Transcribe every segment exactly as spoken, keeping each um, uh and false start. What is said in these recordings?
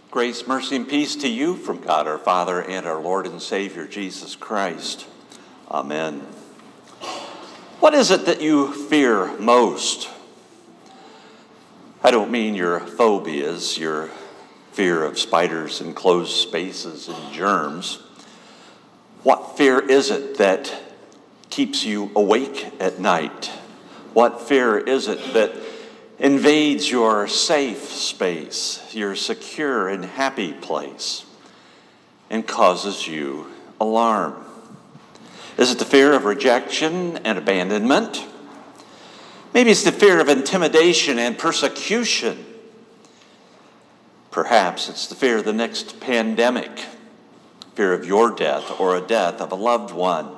Grace, mercy, and peace to you from God our Father and our Lord and Savior, Jesus Christ. Amen. What is it that you fear most? I don't mean your phobias, your fear of spiders and closed spaces and germs. What fear is it that keeps you awake at night? What fear is it that invades your safe space, your secure and happy place, and causes you alarm? Is it the fear of rejection and abandonment? Maybe it's the fear of intimidation and persecution. Perhaps it's the fear of the next pandemic, fear of your death or a death of a loved one.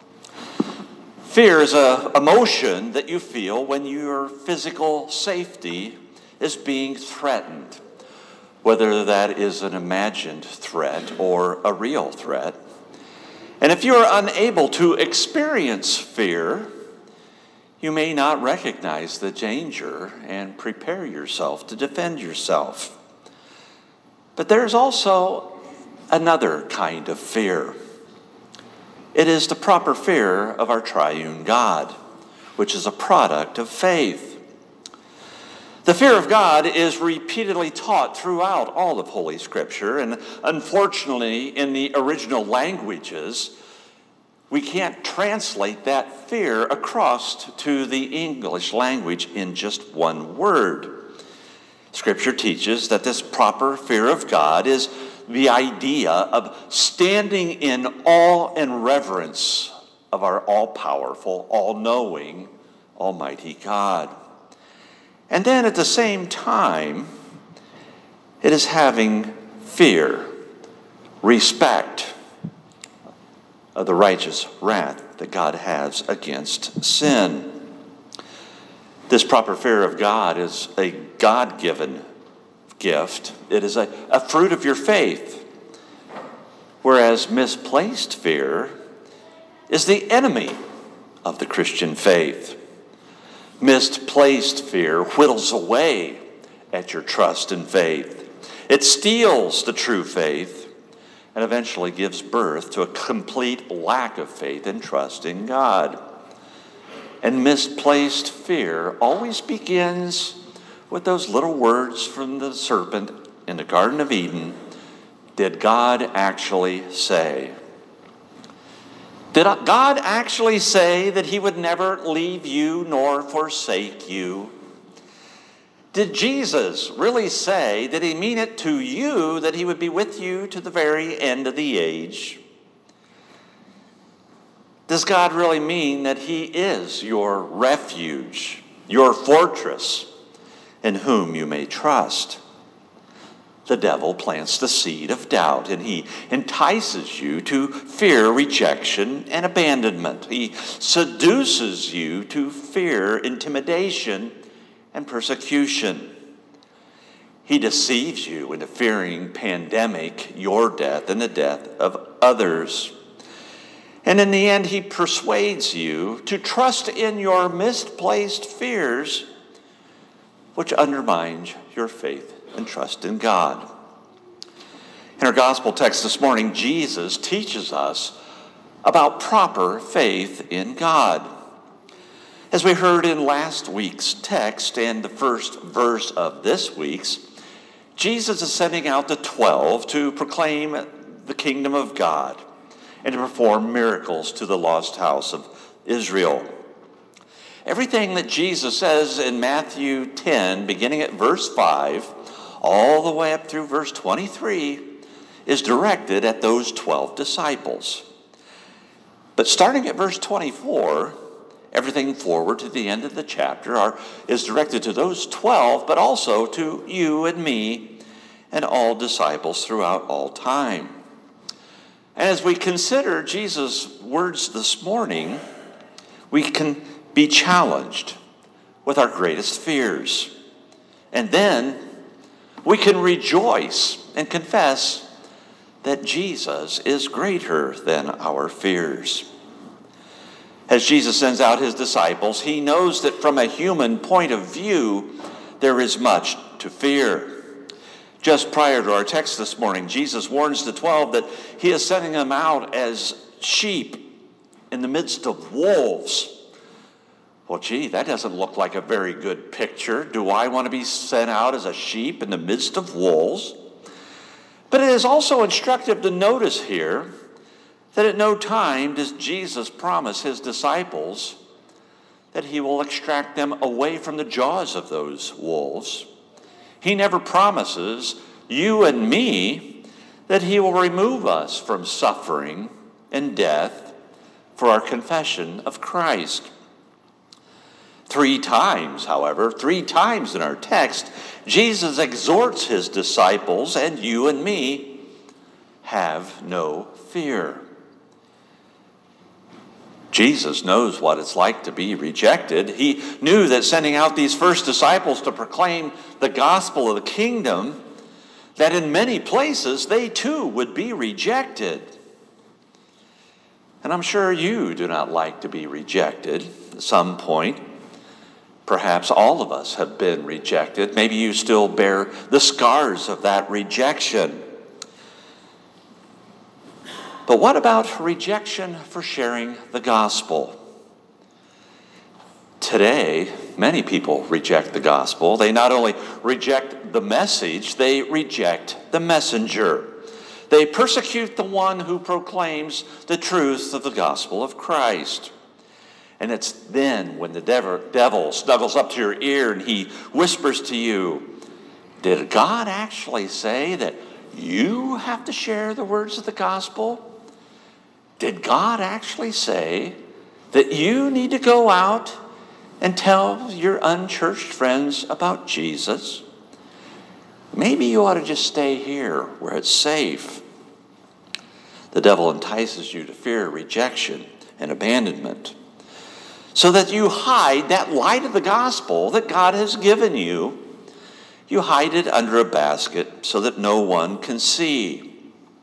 Fear is an emotion that you feel when your physical safety is being threatened, whether that is an imagined threat or a real threat. And if you are unable to experience fear, you may not recognize the danger and prepare yourself to defend yourself. But there's also another kind of fear. It is the proper fear of our triune God, which is a product of faith. The fear of God is repeatedly taught throughout all of Holy Scripture, and unfortunately, in the original languages, we can't translate that fear across to the English language in just one word. Scripture teaches that this proper fear of God is the idea of standing in awe and reverence of our all-powerful, all-knowing, almighty God. And then at the same time, it is having fear, respect of the righteous wrath that God has against sin. This proper fear of God is a God-given gift. It is a, a fruit of your faith, whereas misplaced fear is the enemy of the Christian faith. Misplaced fear whittles away at your trust and faith. It steals the true faith and eventually gives birth to a complete lack of faith and trust in God. And misplaced fear always begins with those little words from the serpent in the Garden of Eden. Did God actually say? Did God actually say that he would never leave you nor forsake you? Did Jesus really say, did he mean it to you, that he would be with you to the very end of the age? Does God really mean that he is your refuge, your fortress, in whom you may trust? The devil plants the seed of doubt, and he entices you to fear rejection and abandonment. He seduces you to fear intimidation and persecution. He deceives you into fearing pandemic, your death, and the death of others. And in the end, he persuades you to trust in your misplaced fears, which undermines your faith and trust in God. In our gospel text this morning, Jesus teaches us about proper faith in God. As we heard in last week's text and the first verse of this week's, Jesus is sending out the twelve to proclaim the kingdom of God and to perform miracles to the lost house of Israel. Everything that Jesus says in Matthew ten, beginning at verse five, all the way up through verse twenty-three, is directed at those twelve disciples. But starting at verse twenty-four, everything forward to the end of the chapter are, is directed to those twelve, but also to you and me and all disciples throughout all time. And as we consider Jesus' words this morning, we can be challenged with our greatest fears. And then we can rejoice and confess that Jesus is greater than our fears. As Jesus sends out his disciples, he knows that from a human point of view, there is much to fear. Just prior to our text this morning, Jesus warns the twelve that he is sending them out as sheep in the midst of wolves. Well, gee, that doesn't look like a very good picture. Do I want to be sent out as a sheep in the midst of wolves? But it is also instructive to notice here that at no time does Jesus promise his disciples that he will extract them away from the jaws of those wolves. He never promises you and me that he will remove us from suffering and death for our confession of Christ. Three times, however, three times in our text, Jesus exhorts his disciples and you and me, have no fear. Jesus knows what it's like to be rejected. He knew that sending out these first disciples to proclaim the gospel of the kingdom, that in many places they too would be rejected. And I'm sure you do not like to be rejected at some point. Perhaps all of us have been rejected. Maybe you still bear the scars of that rejection. But what about rejection for sharing the gospel? Today, many people reject the gospel. They not only reject the message, they reject the messenger. They persecute the one who proclaims the truth of the gospel of Christ. And it's then when the devil snuggles up to your ear and he whispers to you, did God actually say that you have to share the words of the gospel? Did God actually say that you need to go out and tell your unchurched friends about Jesus? Maybe you ought to just stay here where it's safe. The devil entices you to fear rejection and abandonment, so that you hide that light of the gospel that God has given you. You hide it under a basket so that no one can see.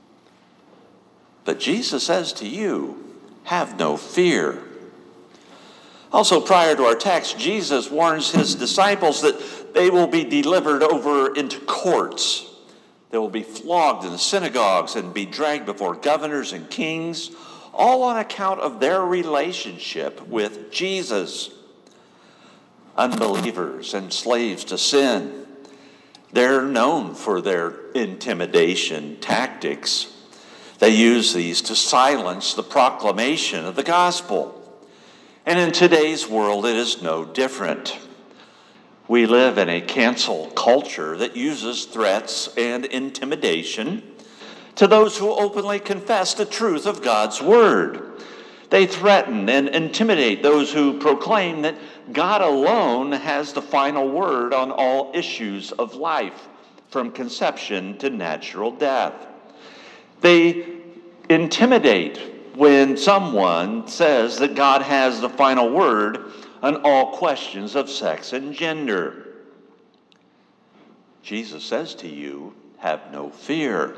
But Jesus says to you, have no fear. Also, prior to our text, Jesus warns his disciples that they will be delivered over into courts. They will be flogged in the synagogues and be dragged before governors and kings, all on account of their relationship with Jesus. Unbelievers and slaves to sin, they're known for their intimidation tactics. They use these to silence the proclamation of the gospel. And in today's world, it is no different. We live in a cancel culture that uses threats and intimidation to those who openly confess the truth of God's word. They threaten and intimidate those who proclaim that God alone has the final word on all issues of life, from conception to natural death. They intimidate when someone says that God has the final word on all questions of sex and gender. Jesus says to you, have no fear.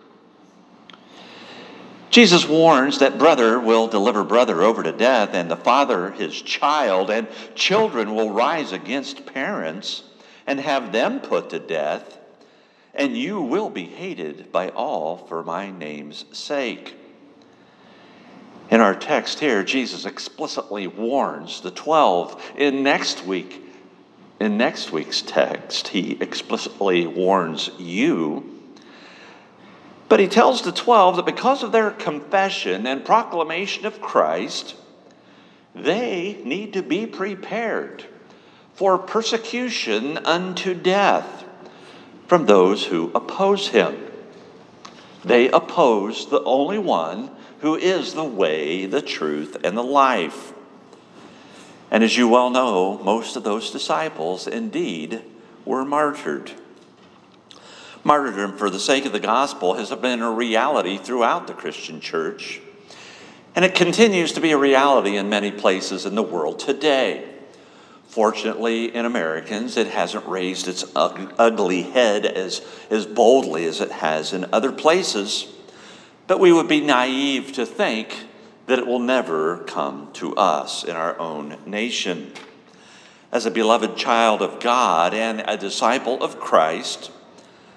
Jesus warns that brother will deliver brother over to death, and the father his child, and children will rise against parents and have them put to death, and you will be hated by all for my name's sake. In our text here, Jesus explicitly warns the twelve. In next week, in next week's text, he explicitly warns you. But he tells the twelve that because of their confession and proclamation of Christ, they need to be prepared for persecution unto death from those who oppose him. They oppose the only one who is the way, the truth, and the life. And as you well know, most of those disciples indeed were martyred. Martyrdom for the sake of the gospel has been a reality throughout the Christian church, and it continues to be a reality in many places in the world today. Fortunately, in Americans, it hasn't raised its ugly head as, as boldly as it has in other places, but we would be naive to think that it will never come to us in our own nation. As a beloved child of God and a disciple of Christ,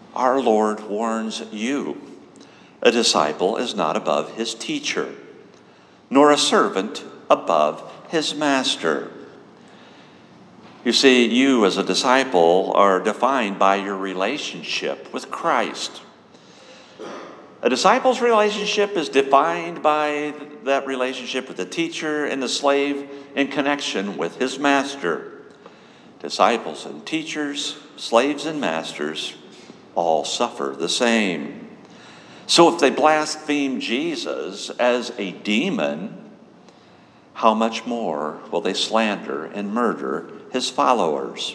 our Lord warns you. A disciple is not above his teacher, nor a servant above his master. You see, you as a disciple are defined by your relationship with Christ. A disciple's relationship is defined by that relationship with the teacher and the slave in connection with his master. Disciples and teachers, slaves and masters, all suffer the same. So if they blaspheme Jesus as a demon, how much more will they slander and murder his followers?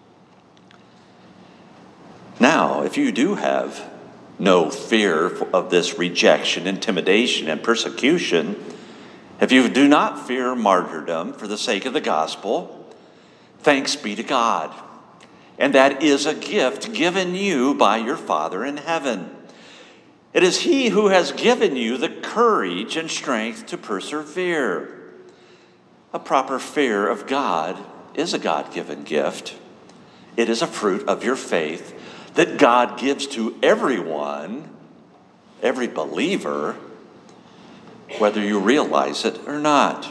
Now, if you do have no fear of this rejection, intimidation, and persecution, if you do not fear martyrdom for the sake of the gospel, thanks be to God. And that is a gift given you by your Father in heaven. It is He who has given you the courage and strength to persevere. A proper fear of God is a God-given gift. It is a fruit of your faith that God gives to everyone, every believer, whether you realize it or not.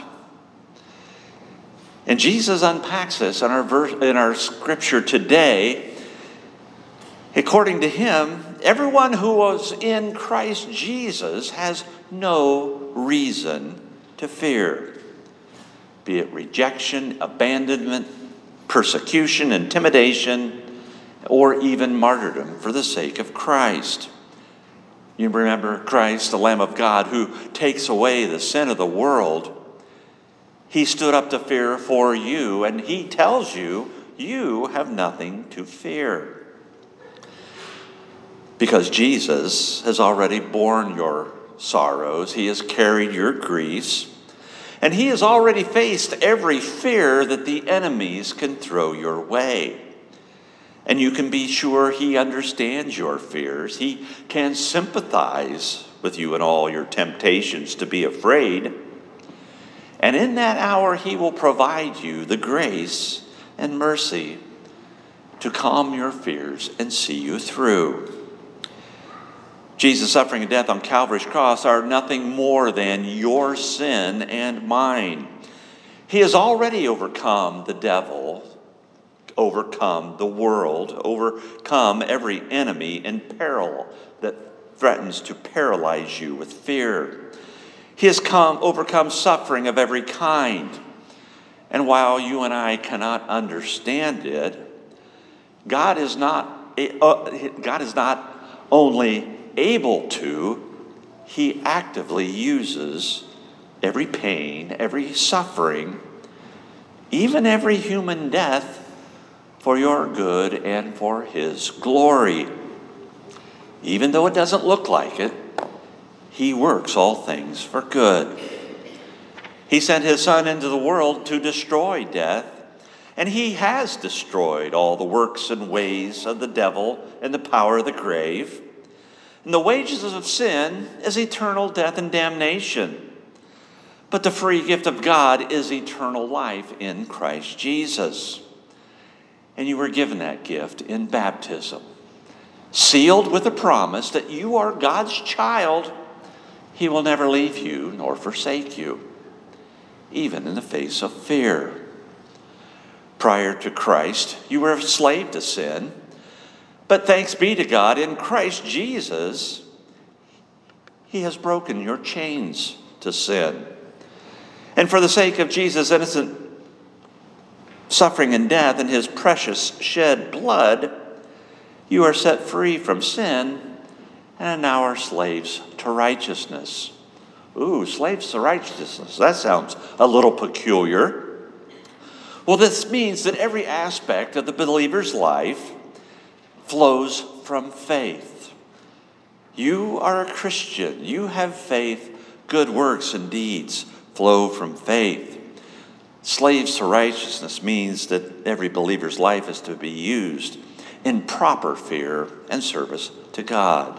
And Jesus unpacks this in our verse, in our scripture today. According to him, everyone who was in Christ Jesus has no reason to fear, be it rejection, abandonment, persecution, intimidation, or even martyrdom for the sake of Christ. You remember Christ, the Lamb of God, who takes away the sin of the world. He stood up to fear for you, and he tells you, you have nothing to fear. Because Jesus has already borne your sorrows, he has carried your griefs, and he has already faced every fear that the enemies can throw your way. And you can be sure he understands your fears. He can sympathize with you in all your temptations to be afraid. And in that hour, he will provide you the grace and mercy to calm your fears and see you through. Jesus' suffering and death on Calvary's cross are nothing more than your sin and mine. He has already overcome the devil, overcome the world, overcome every enemy and peril that threatens to paralyze you with fear. He has come, overcome suffering of every kind. And while you and I cannot understand it, God is not, uh, God is not only able to, he actively uses every pain, every suffering, even every human death for your good and for his glory. Even though it doesn't look like it, he works all things for good. He sent his Son into the world to destroy death, and he has destroyed all the works and ways of the devil and the power of the grave. And the wages of sin is eternal death and damnation. But the free gift of God is eternal life in Christ Jesus. And you were given that gift in baptism, sealed with the promise that you are God's child. He will never leave you nor forsake you, even in the face of fear. Prior to Christ, you were a slave to sin. But thanks be to God, in Christ Jesus, he has broken your chains to sin. And for the sake of Jesus' innocent suffering and death and his precious shed blood, you are set free from sin and now are slaves to righteousness. Ooh, slaves to righteousness. That sounds a little peculiar. Well, this means that every aspect of the believer's life flows from faith. You are a Christian. You have faith. Good works and deeds flow from faith. Slaves to righteousness means that every believer's life is to be used in proper fear and service to God.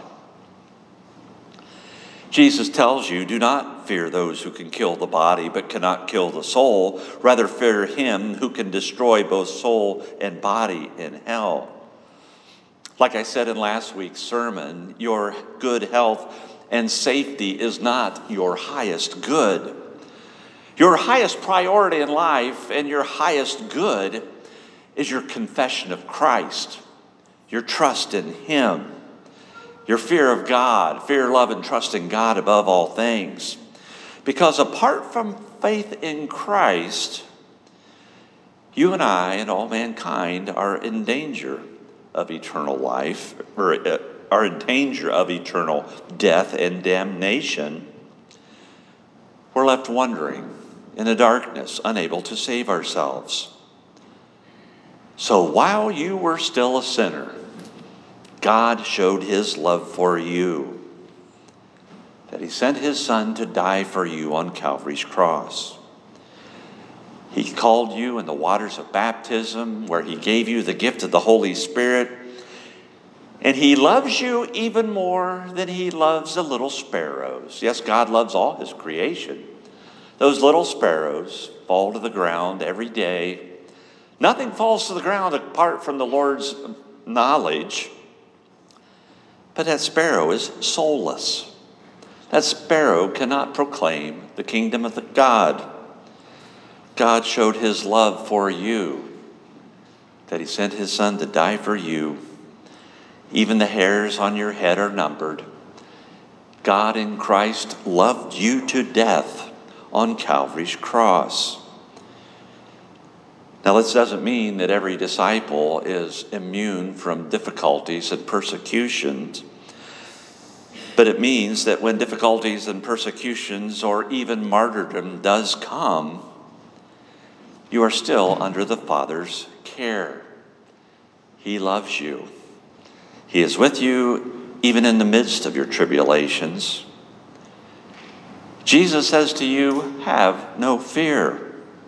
Jesus tells you, do not fear those who can kill the body but cannot kill the soul. Rather fear him who can destroy both soul and body in hell. Like I said in last week's sermon, your good health and safety is not your highest good. Your highest priority in life and your highest good is your confession of Christ, your trust in Him, your fear of God, fear, love, and trust in God above all things. Because apart from faith in Christ, you and I and all mankind are in danger of eternal life, or are in danger of eternal death and damnation. We're left wandering in the darkness, unable to save ourselves. So while you were still a sinner, God showed His love for you, that He sent His Son to die for you on Calvary's cross. He called you in the waters of baptism, where He gave you the gift of the Holy Spirit, and He loves you even more than He loves the little sparrows. Yes, God loves all His creation. Those little sparrows fall to the ground every day. Nothing falls to the ground apart from the Lord's knowledge. But that sparrow is soulless. That sparrow cannot proclaim the kingdom of the God. God showed His love for you, that He sent His Son to die for you. Even the hairs on your head are numbered. God in Christ loved you to death on Calvary's cross. Now, this doesn't mean that every disciple is immune from difficulties and persecutions, but it means that when difficulties and persecutions or even martyrdom does come, you are still under the Father's care. He loves you. He is with you even in the midst of your tribulations. Jesus says to you, have no fear.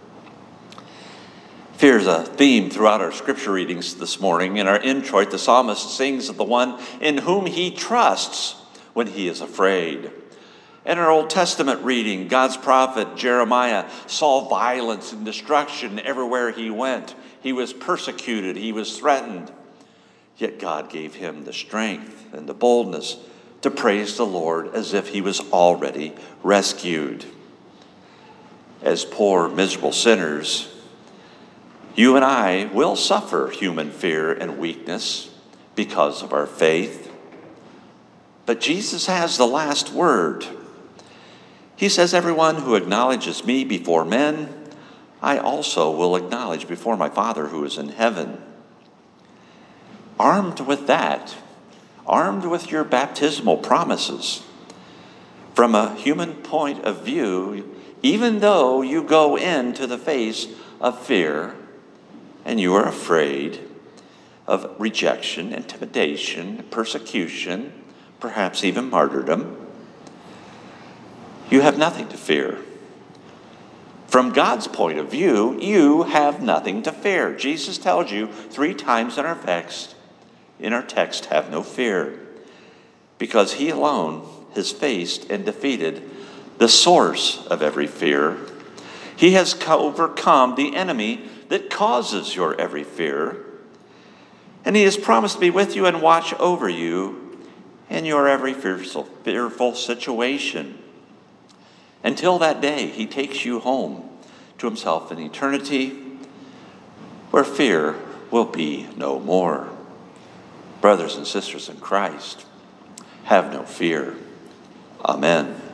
Fear is a theme throughout our scripture readings this morning. In our introit, the psalmist sings of the one in whom he trusts when he is afraid. In our Old Testament reading, God's prophet Jeremiah saw violence and destruction everywhere he went. He was persecuted, he was threatened. Yet God gave him the strength and the boldness to praise the Lord as if he was already rescued. As poor, miserable sinners, you and I will suffer human fear and weakness because of our faith. But Jesus has the last word. He says, everyone who acknowledges me before men, I also will acknowledge before my Father who is in heaven. Armed with that, armed with your baptismal promises, from a human point of view, even though you go into the face of fear and you are afraid of rejection, intimidation, persecution, perhaps even martyrdom, you have nothing to fear. From God's point of view, you have nothing to fear. Jesus tells you three times in our text, in our text, have no fear, because He alone has faced and defeated the source of every fear. He has overcome the enemy that causes your every fear, and He has promised to be with you and watch over you in your every fearful, fearful situation. Until that day, He takes you home to Himself in eternity, where fear will be no more. Brothers and sisters in Christ, have no fear. Amen.